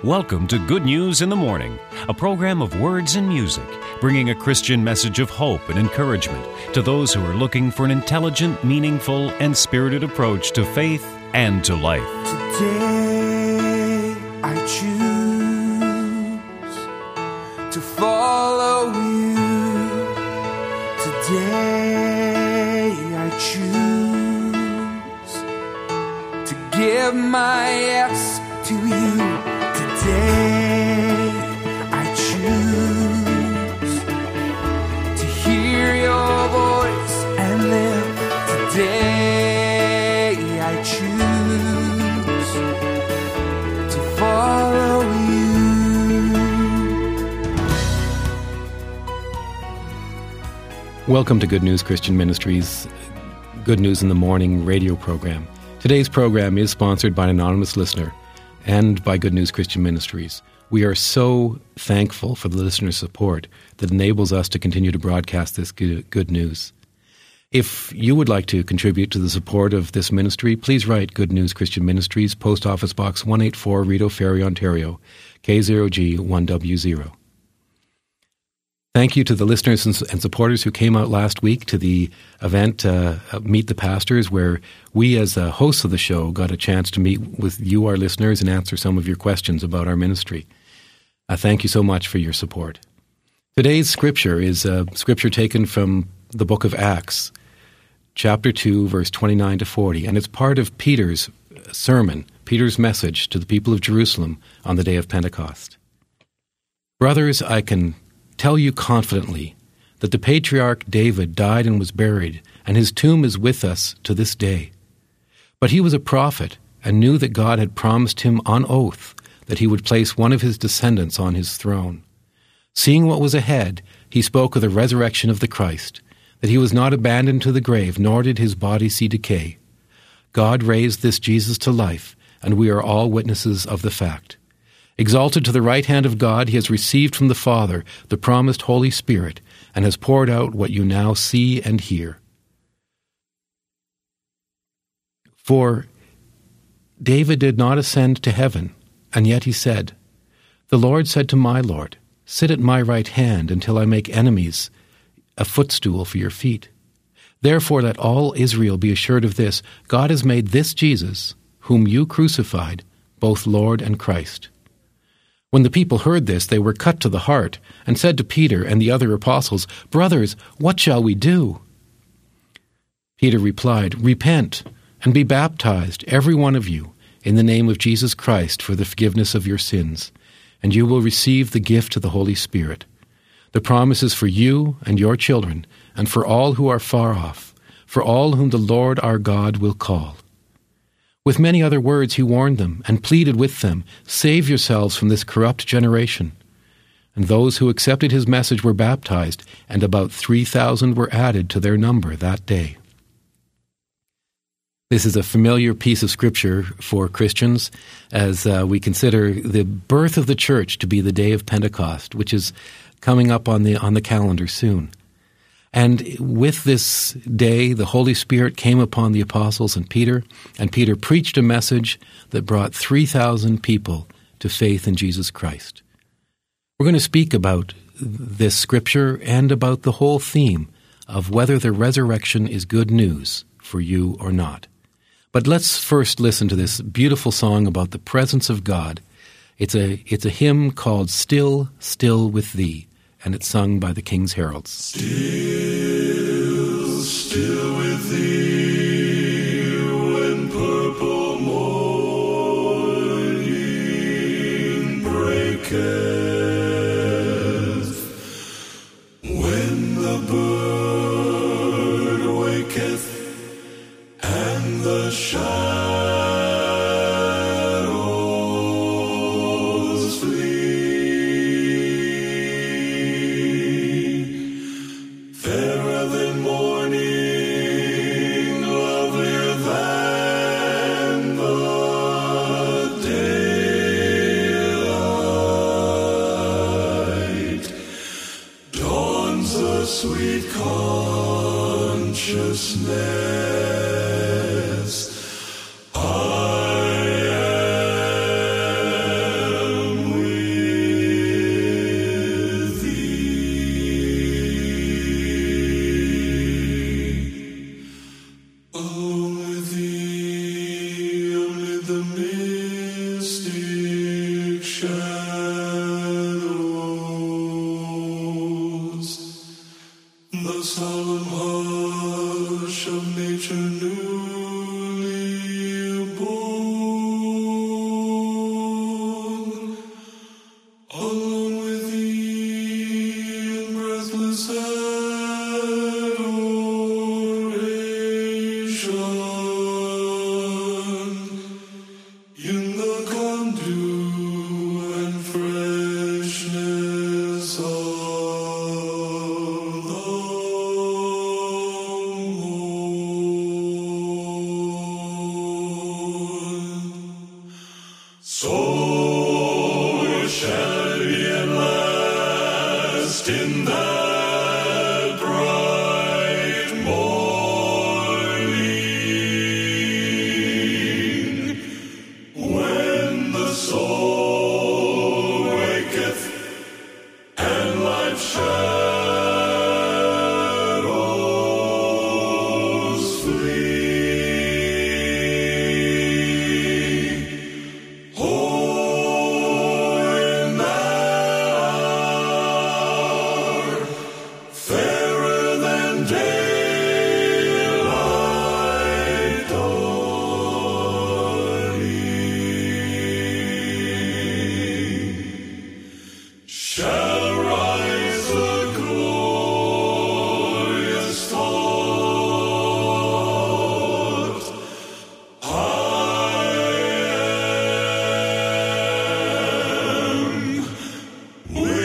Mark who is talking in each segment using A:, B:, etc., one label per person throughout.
A: Welcome to Good News in the Morning, a program of words and music, bringing a Christian message of hope and encouragement to those who are looking for an intelligent, meaningful, and spirited approach to faith and to life.
B: Today I choose to follow you. Today I choose to give my yes to you. Today I choose to hear your voice and live. Today I choose to follow you.
C: Welcome to Good News Christian Ministries' Good News in the Morning radio program. Today's program is sponsored by an anonymous listener and by Good News Christian Ministries. We are so thankful for the listener support that enables us to continue to broadcast this good news. If you would like to contribute to the support of this ministry, please write Good News Christian Ministries, Post Office Box 184, Rideau Ferry, Ontario, K0G1W0. Thank you to the listeners and supporters who came out last week to the event, Meet the Pastors, where we as hosts of the show got a chance to meet with you, our listeners, and answer some of your questions about our ministry. Thank you so much for your support. Today's scripture is a scripture taken from the book of Acts, chapter 2, verse 29 to 40, and it's part of Peter's sermon, Peter's message to the people of Jerusalem on the day of Pentecost. Brothers, I can tell you confidently that the patriarch David died and was buried, and his tomb is with us to this day. But he was a prophet and knew that God had promised him on oath that he would place one of his descendants on his throne. Seeing what was ahead, he spoke of the resurrection of the Christ, that he was not abandoned to the grave, nor did his body see decay. God raised this Jesus to life, and we are all witnesses of the fact. Exalted to the right hand of God, he has received from the Father the promised Holy Spirit and has poured out what you now see and hear. For David did not ascend to heaven, and yet he said, "The Lord said to my Lord, sit at my right hand until I make enemies a footstool for your feet. Therefore let all Israel be assured of this, God has made this Jesus, whom you crucified, both Lord and Christ." When the people heard this, they were cut to the heart, and said to Peter and the other apostles, "Brothers, what shall we do?" Peter replied, "Repent, and be baptized, every one of you, in the name of Jesus Christ for the forgiveness of your sins, and you will receive the gift of the Holy Spirit. The promise is for you and your children, and for all who are far off, for all whom the Lord our God will call." With many other words he warned them and pleaded with them, "Save yourselves from this corrupt generation." And those who accepted his message were baptized, and about 3,000 were added to their number that day. This is a familiar piece of scripture for Christians as we consider the birth of the church to be the day of Pentecost, which is coming up on the calendar soon. And with this day, the Holy Spirit came upon the apostles and Peter preached a message that brought 3,000 people to faith in Jesus Christ. We're going to speak about this scripture and about the whole theme of whether the resurrection is good news for you or not. But let's first listen to this beautiful song about the presence of God. It's a hymn called "Still, Still with Thee," and it's sung by the King's Heralds.
D: Still, still with thee, when purple morning breaketh, when the bird waketh, and the shadows flee. Fairer than morning, lovelier than the daylight, dawns the sweet consciousness, I am The solemn hush of nature newly born, alone with thee in breathless adoration, in the calm dew and freshness of in that bright morning, when the soul waketh and life's shadows flee. Oh, in that fairer than daylight dawning, shall rise the glorious thought, I am with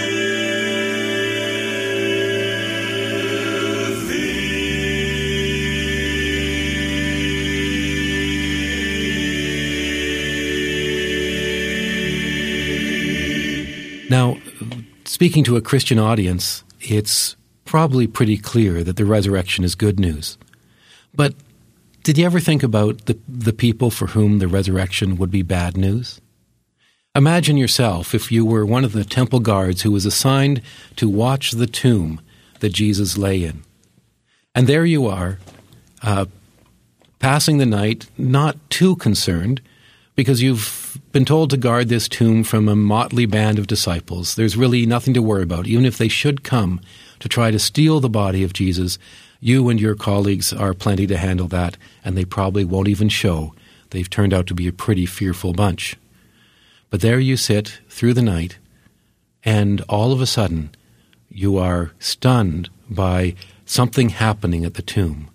C: Now, speaking to a Christian audience, it's probably pretty clear that the resurrection is good news. But did you ever think about the people for whom the resurrection would be bad news? Imagine yourself if you were one of the temple guards who was assigned to watch the tomb that Jesus lay in. And there you are, passing the night, not too concerned, because you've been told to guard this tomb from a motley band of disciples. There's really nothing to worry about. Even if they should come to try to steal the body of Jesus, you and your colleagues are plenty to handle that, and they probably won't even show. They've turned out to be a pretty fearful bunch. But there you sit through the night, and all of a sudden you are stunned by something happening at the tomb.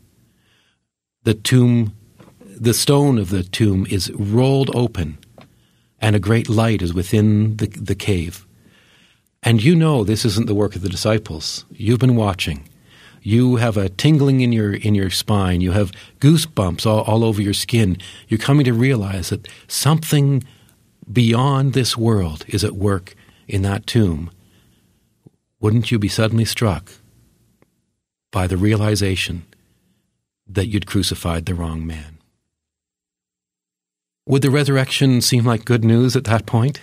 C: The stone of the tomb is rolled open, and a great light is within the cave. And you know this isn't the work of the disciples. You've been watching. You have a tingling in your spine. You have goosebumps all over your skin. You're coming to realize that something beyond this world is at work in that tomb. Wouldn't you be suddenly struck by the realization that you'd crucified the wrong man? Would the resurrection seem like good news at that point?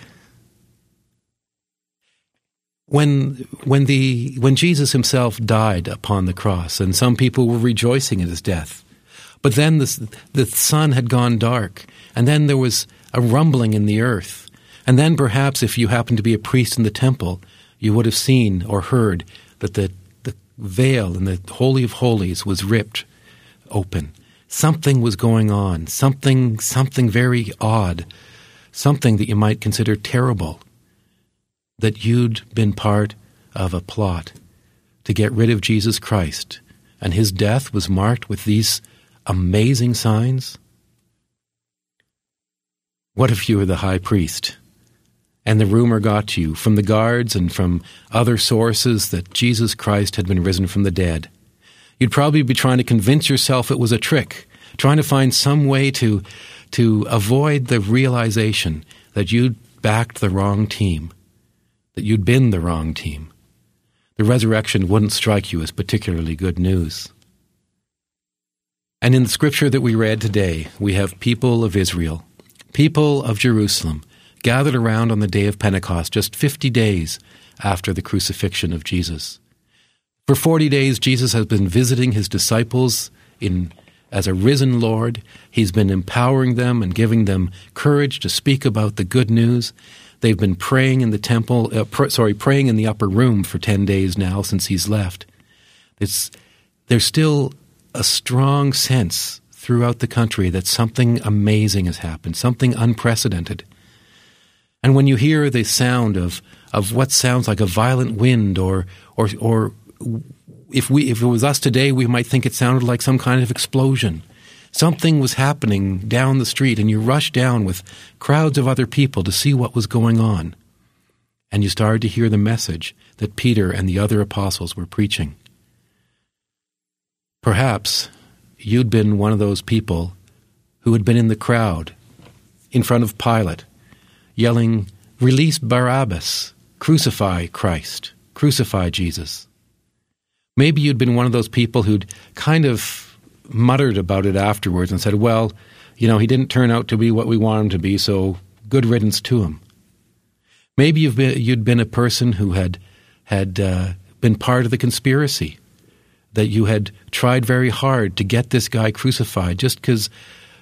C: When Jesus himself died upon the cross, and some people were rejoicing at his death, but then the sun had gone dark, and then there was a rumbling in the earth, and then perhaps if you happened to be a priest in the temple, you would have seen or heard that the veil in the Holy of Holies was ripped open. Something was going on, something very odd, something that you might consider terrible, that you'd been part of a plot to get rid of Jesus Christ, and his death was marked with these amazing signs. What if you were the high priest, and the rumor got to you from the guards and from other sources that Jesus Christ had been risen from the dead? You'd probably be trying to convince yourself it was a trick, trying to find some way to avoid the realization that you'd backed the wrong team, that you'd been the wrong team. The resurrection wouldn't strike you as particularly good news. And in the scripture that we read today, we have people of Israel, people of Jerusalem, gathered around on the day of Pentecost, just 50 days after the crucifixion of Jesus. For 40 days, Jesus has been visiting his disciples as a risen Lord. He's been empowering them and giving them courage to speak about the good news. They've been praying in the temple, praying in the upper room for 10 days now since he's left. There's still a strong sense throughout the country that something amazing has happened, something unprecedented. And when you hear the sound of what sounds like a violent wind, or if it was us today, we might think it sounded like some kind of explosion. Something was happening down the street, and you rushed down with crowds of other people to see what was going on. And you started to hear the message that Peter and the other apostles were preaching. Perhaps you'd been one of those people who had been in the crowd in front of Pilate, yelling, "Release Barabbas, crucify Christ, crucify Jesus." Maybe you'd been one of those people who'd kind of muttered about it afterwards and said, well, he didn't turn out to be what we want him to be, so good riddance to him. Maybe you'd been a person who had been part of the conspiracy, that you had tried very hard to get this guy crucified just because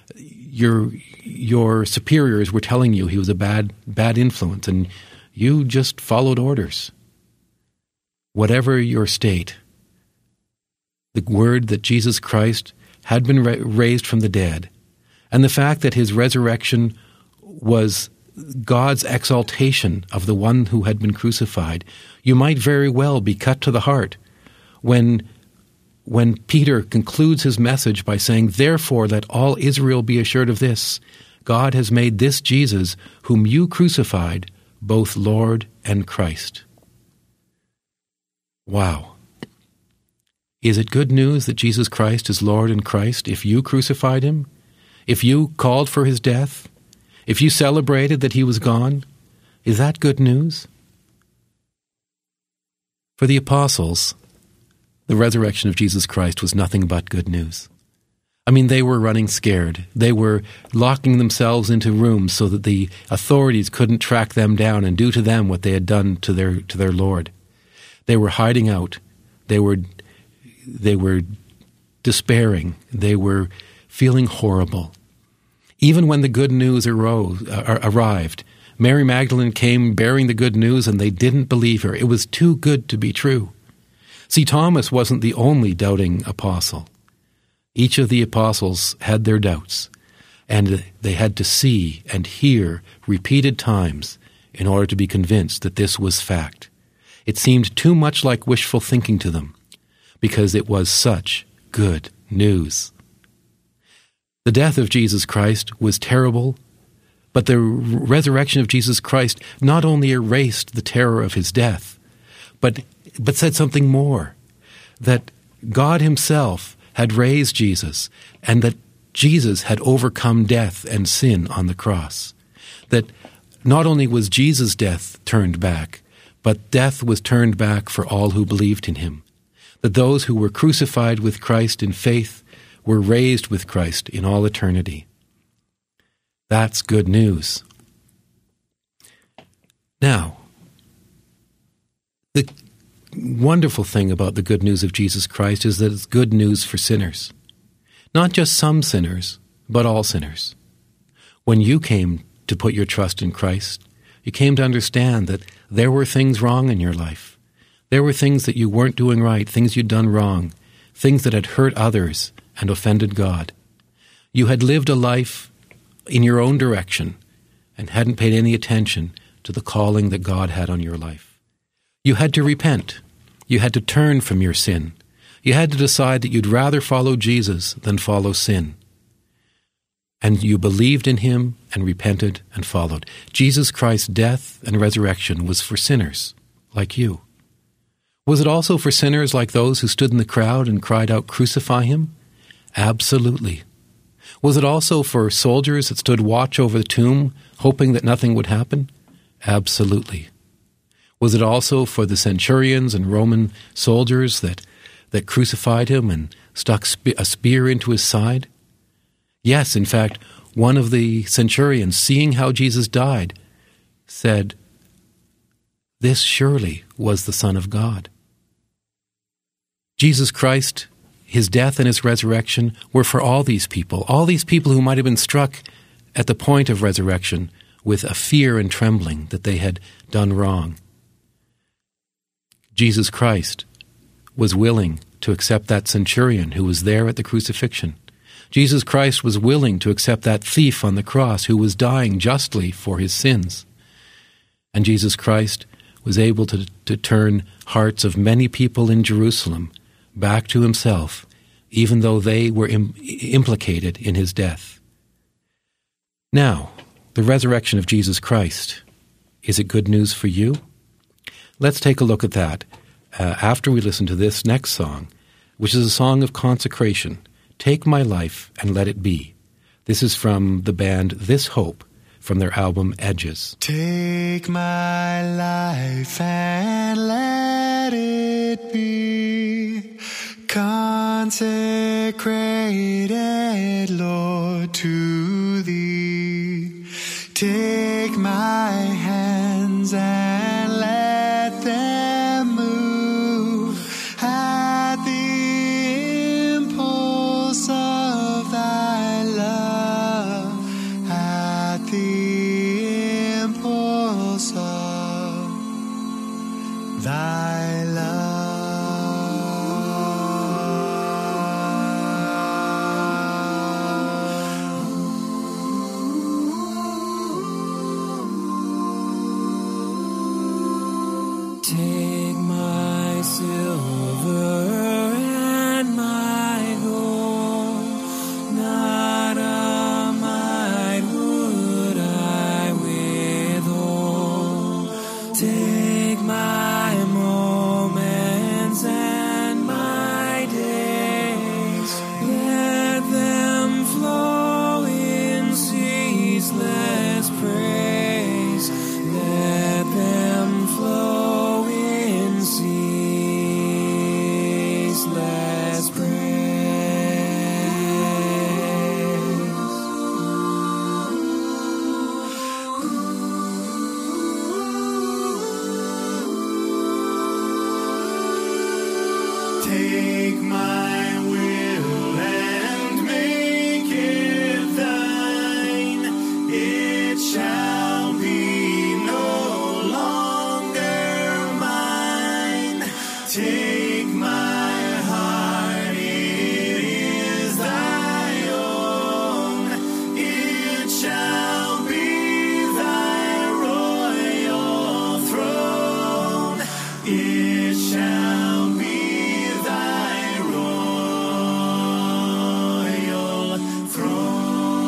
C: your superiors were telling you he was a bad influence, and you just followed orders. Whatever your state, the word that Jesus Christ had been raised from the dead, and the fact that his resurrection was God's exaltation of the one who had been crucified, you might very well be cut to the heart when Peter concludes his message by saying, "Therefore let all Israel be assured of this, God has made this Jesus, whom you crucified, both Lord and Christ." Wow. Is it good news that Jesus Christ is Lord and Christ if you crucified him? If you called for his death? If you celebrated that he was gone? Is that good news? For the apostles, the resurrection of Jesus Christ was nothing but good news. I mean, they were running scared. They were locking themselves into rooms so that the authorities couldn't track them down and do to them what they had done to their Lord. They were hiding out. They were despairing. They were feeling horrible. Even when the good news arrived, Mary Magdalene came bearing the good news, and they didn't believe her. It was too good to be true. See, Thomas wasn't the only doubting apostle. Each of the apostles had their doubts, and they had to see and hear repeated times in order to be convinced that this was fact. It seemed too much like wishful thinking to them, because it was such good news. The death of Jesus Christ was terrible, but the resurrection of Jesus Christ not only erased the terror of his death, but said something more, that God himself had raised Jesus, and that Jesus had overcome death and sin on the cross. That not only was Jesus' death turned back, but death was turned back for all who believed in him. That those who were crucified with Christ in faith were raised with Christ in all eternity. That's good news. Now, the wonderful thing about the good news of Jesus Christ is that it's good news for sinners. Not just some sinners, but all sinners. When you came to put your trust in Christ, you came to understand that there were things wrong in your life. There were things that you weren't doing right, things you'd done wrong, things that had hurt others and offended God. You had lived a life in your own direction and hadn't paid any attention to the calling that God had on your life. You had to repent. You had to turn from your sin. You had to decide that you'd rather follow Jesus than follow sin. And you believed in him and repented and followed. Jesus Christ's death and resurrection was for sinners like you. Was it also for sinners like those who stood in the crowd and cried out, "Crucify him"? Absolutely. Was it also for soldiers that stood watch over the tomb, hoping that nothing would happen? Absolutely. Was it also for the centurions and Roman soldiers that crucified him and stuck a spear into his side? Yes, in fact, one of the centurions, seeing how Jesus died, said, "This surely was the Son of God." Jesus Christ, his death and his resurrection were for all these people who might have been struck at the point of resurrection with a fear and trembling that they had done wrong. Jesus Christ was willing to accept that centurion who was there at the crucifixion. Jesus Christ was willing to accept that thief on the cross who was dying justly for his sins. And Jesus Christ was able to turn hearts of many people in Jerusalem back to himself, even though they were implicated in his death. Now, the resurrection of Jesus Christ, is it good news for you? Let's take a look at that after we listen to this next song, which is a song of consecration, Take My Life and Let It Be. This is from the band This Hope, from their album Edges.
E: Take my life and let it be consecrated, Lord, to Thee. Take my hands and let them move at the impulse of Thy love, at the impulse of Thy love.
B: Take my silver and my gold, not a mite would I withhold. Take my moments and my days, let them flow in ceaseless praise, let them flow in ceaseless praise.
E: Take my will and make it Thine. It shall be no longer mine. Take my heart, it is Thy own. It shall be Thy royal throne. It shall be Thy royal throne.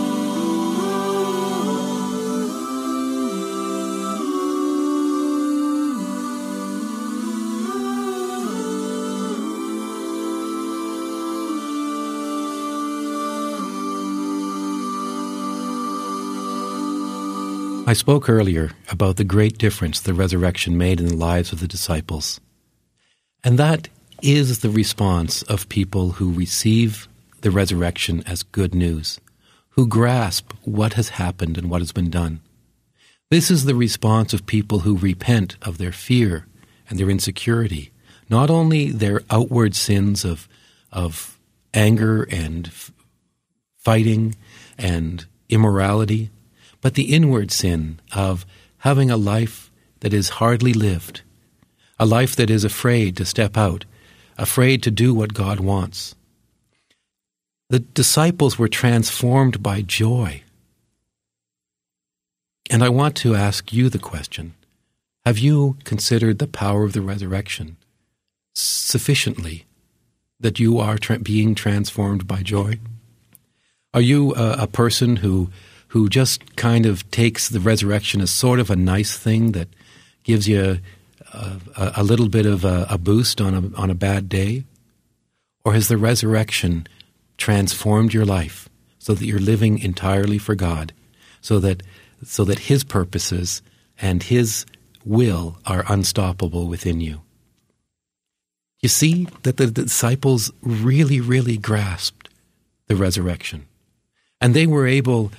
C: I spoke earlier about the great difference the resurrection made in the lives of the disciples. And that is the response of people who receive the resurrection as good news, who grasp what has happened and what has been done. This is the response of people who repent of their fear and their insecurity, not only their outward sins of anger and fighting and immorality, but the inward sin of having a life that is hardly lived, a life that is afraid to step out, afraid to do what God wants. The disciples were transformed by joy. And I want to ask you the question, have you considered the power of the resurrection sufficiently that you are being transformed by joy? Are you a person who just kind of takes the resurrection as sort of a nice thing that gives you a little bit of a boost on a bad day? Or has the resurrection transformed your life so that you're living entirely for God, so that His purposes and His will are unstoppable within you? You see that the disciples really, really grasped the resurrection, and they were able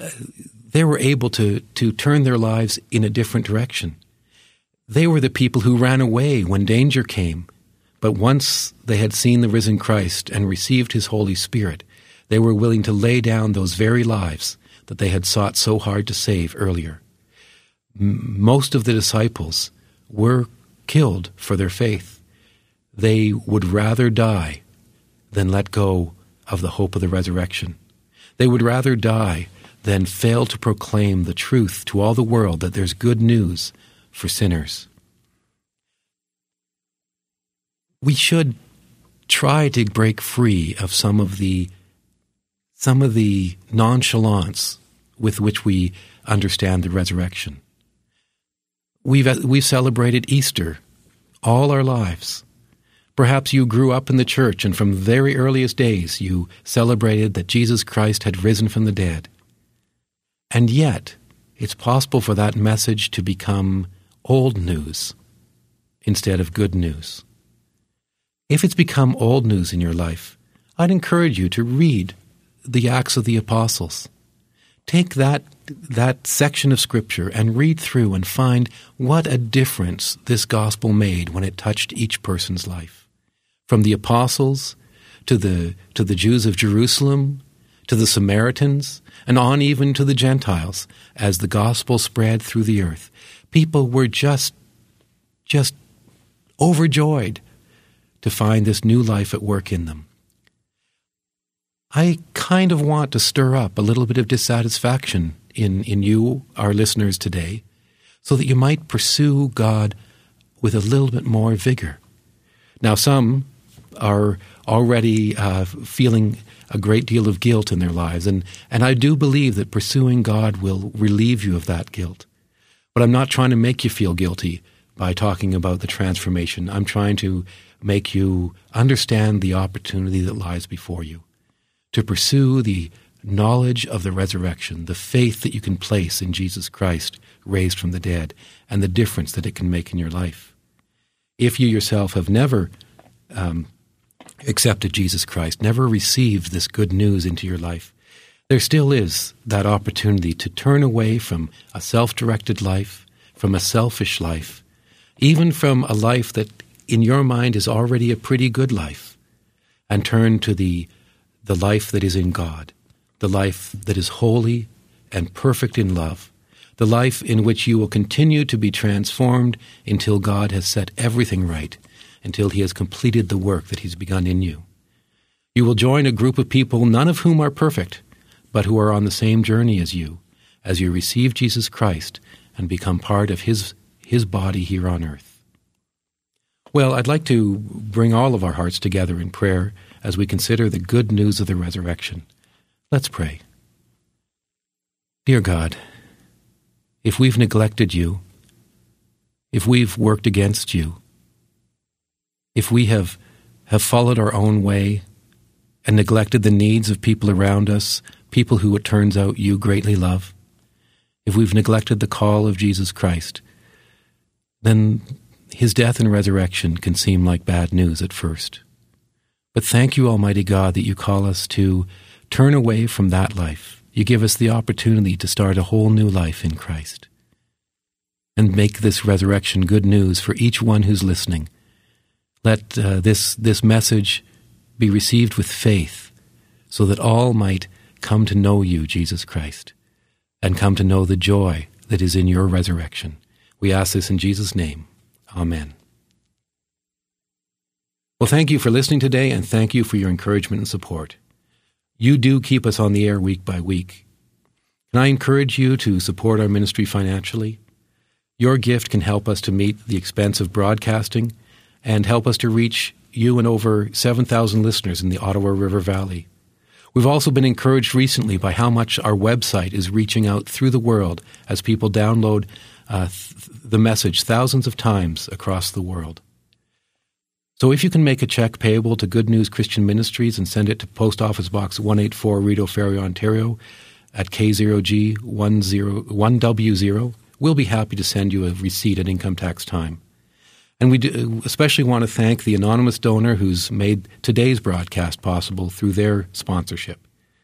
C: to turn their lives in a different direction. They were the people who ran away when danger came, but once they had seen the risen Christ and received His Holy Spirit, they were willing to lay down those very lives that they had sought so hard to save earlier. most of the disciples were killed for their faith. They would rather die than let go of the hope of the resurrection. They would rather die than fail to proclaim the truth to all the world that there's good news for sinners. We should try to break free of some of the nonchalance with which we understand the resurrection. We've celebrated Easter all our lives. Perhaps you grew up in the church and from the very earliest days you celebrated that Jesus Christ had risen from the dead. And yet, it's possible for that message to become old news instead of good news. If it's become old news in your life, I'd encourage you to read the Acts of the Apostles. Take that section of Scripture and read through and find what a difference this gospel made when it touched each person's life. From the apostles to the Jews of Jerusalem, to the Samaritans, and on even to the Gentiles, as the gospel spread through the earth. People were just overjoyed to find this new life at work in them. I kind of want to stir up a little bit of dissatisfaction in you, our listeners today, so that you might pursue God with a little bit more vigor. Now, some are already feeling a great deal of guilt in their lives, and I do believe that pursuing God will relieve you of that guilt. But I'm not trying to make you feel guilty by talking about the transformation. I'm trying to make you understand the opportunity that lies before you, to pursue the knowledge of the resurrection, the faith that you can place in Jesus Christ raised from the dead, and the difference that it can make in your life. If you yourself have never accepted Jesus Christ, never received this good news into your life, there still is that opportunity to turn away from a self-directed life, from a selfish life, even from a life that in your mind is already a pretty good life, and turn to the life that is in God, the life that is holy and perfect in love, the life in which you will continue to be transformed until God has set everything right, until He has completed the work that He's begun in you. You will join a group of people, none of whom are perfect, but who are on the same journey as you receive Jesus Christ and become part of His body here on earth. Well, I'd like to bring all of our hearts together in prayer as we consider the good news of the resurrection. Let's pray. Dear God, if we've neglected you, if we've worked against you, if we have followed our own way and neglected the needs of people around us, people who it turns out you greatly love, if we've neglected the call of Jesus Christ, then His death and resurrection can seem like bad news at first. But thank you, Almighty God, that you call us to turn away from that life. You give us the opportunity to start a whole new life in Christ and make this resurrection good news for each one who's listening. Let this message be received with faith so that all might come to know you, Jesus Christ, and come to know the joy that is in your resurrection. We ask this in Jesus' name. Amen. Well, thank you for listening today, and thank you for your encouragement and support. You do keep us on the air week by week. Can I encourage you to support our ministry financially? Your gift can help us to meet the expense of broadcasting and help us to reach you and over 7,000 listeners in the Ottawa River Valley. We've also been encouraged recently by how much our website is reaching out through the world as people download the message thousands of times across the world. So if you can make a check payable to Good News Christian Ministries and send it to Post Office Box 184, Rideau Ferry, Ontario at K0G 1W0, we'll be happy to send you a receipt at income tax time. And we do especially want to thank the anonymous donor who's made today's broadcast possible through their sponsorship.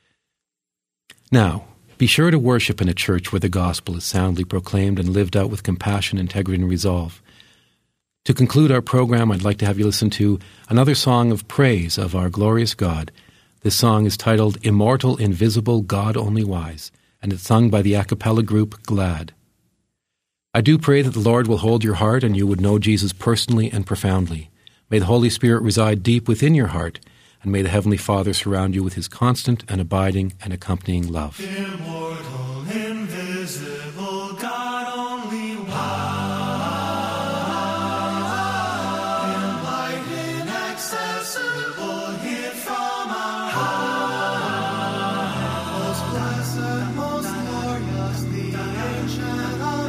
C: Now, be sure to worship in a church where the gospel is soundly proclaimed and lived out with compassion, integrity, and resolve. To conclude our program, I'd like to have you listen to another song of praise of our glorious God. This song is titled Immortal, Invisible, God Only Wise, and it's sung by the a cappella group Glad. I do pray that the Lord will hold your heart and you would know Jesus personally and profoundly. May the Holy Spirit reside deep within your heart, and may the Heavenly Father surround you with his constant and abiding and accompanying love.
E: Immortal, invisible, God only one. In light inaccessible, hid from our heart. Most blessed, most glorious, the Ancient of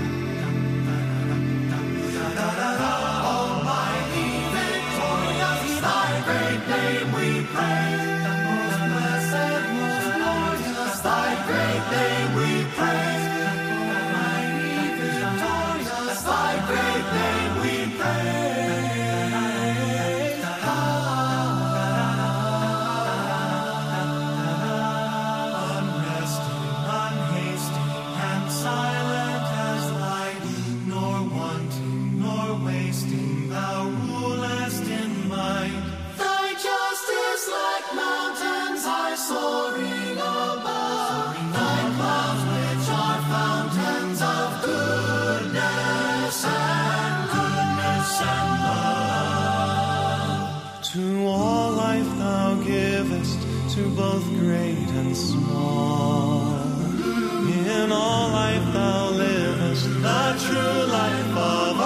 E: Days. Almighty, victorious, thy great name we praise. Most blessed, most glorious, thy great name we praise. Almighty, victorious, thy great name we praise. Unresting, unhasting, and silent as light, nor wanting, nor wasting, thou rulest in might. Thy justice like mountains are soaring above. Thy clouds which are fountains of goodness and love. To all life thou givest, to both great and small. In all life thou livest, the true life of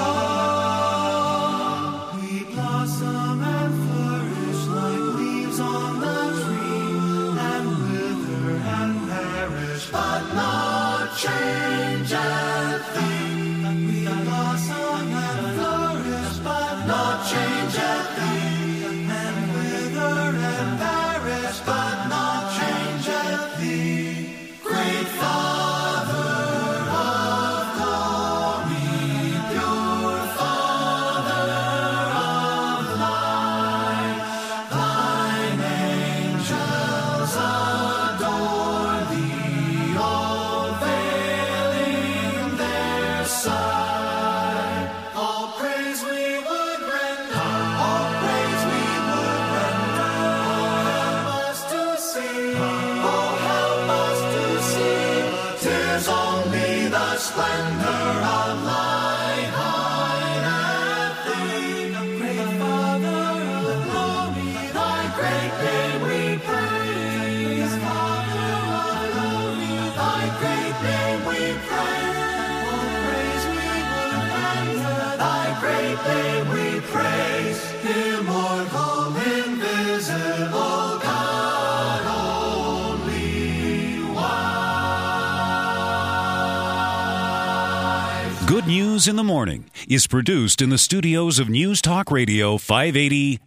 E: all. We blossom and flourish like leaves on the tree, and wither and perish, but not change a thing. We blossom and flourish, but not change a thing, and wither and perish, but not change a thing. Great Father of glory, pure Father of light, thine angels adore thee, all veiling their sight. All praise we would render, all praise we would render. Oh, help us to see, oh, help us to see. 'Tis only the splendor of light hideth thee. Great Father of glory, thy great name we praise. Father of glory, thy great name we praise. All praise we would render, thy great name we praise. Immortal, invisible, God only wise.
A: Good News in the Morning is produced in the studios of News Talk Radio 580